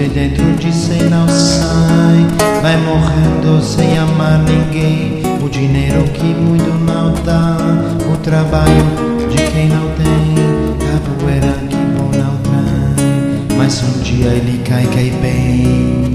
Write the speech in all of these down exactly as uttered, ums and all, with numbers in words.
de dentro de si não sai. Vai morrendo sem amar ninguém. O dinheiro que muito não dá, o trabalho de quem não tem, a poeira que bom não trai. Mas um dia ele cai, cai bem.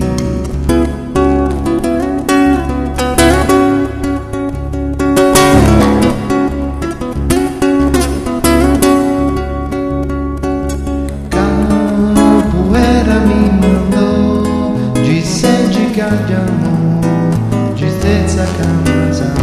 Capoeira me mandou dizer de amor, dizer de sacanagem.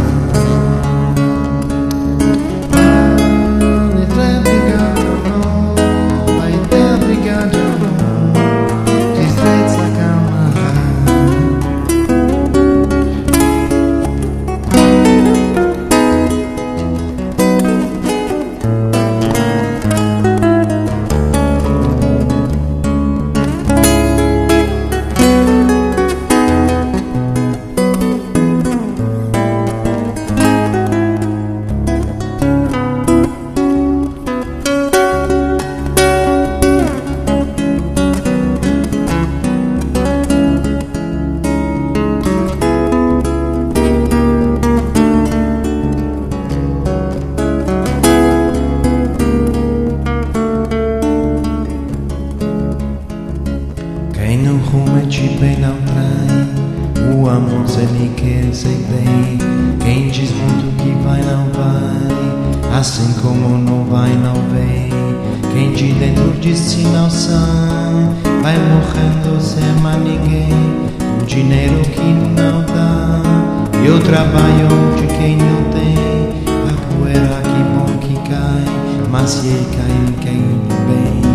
Quem não promete bem não trai. O amor se lhe quer ser bem. Quem diz muito que vai não vai, assim como não vai não vem. Quem de dentro de si não sai, vai morrendo sem amar ninguém. O dinheiro que não dá e o trabalho de quem não tem, a poeira que bom que cai, mas se ele cai, cai bem.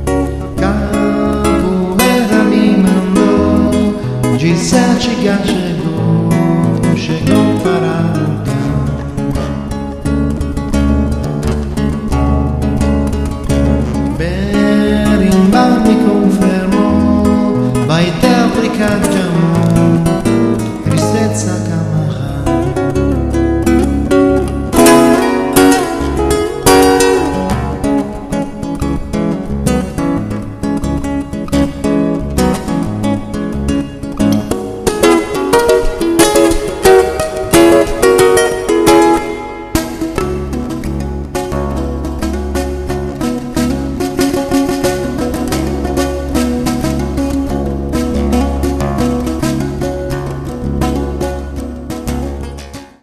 De sete gatos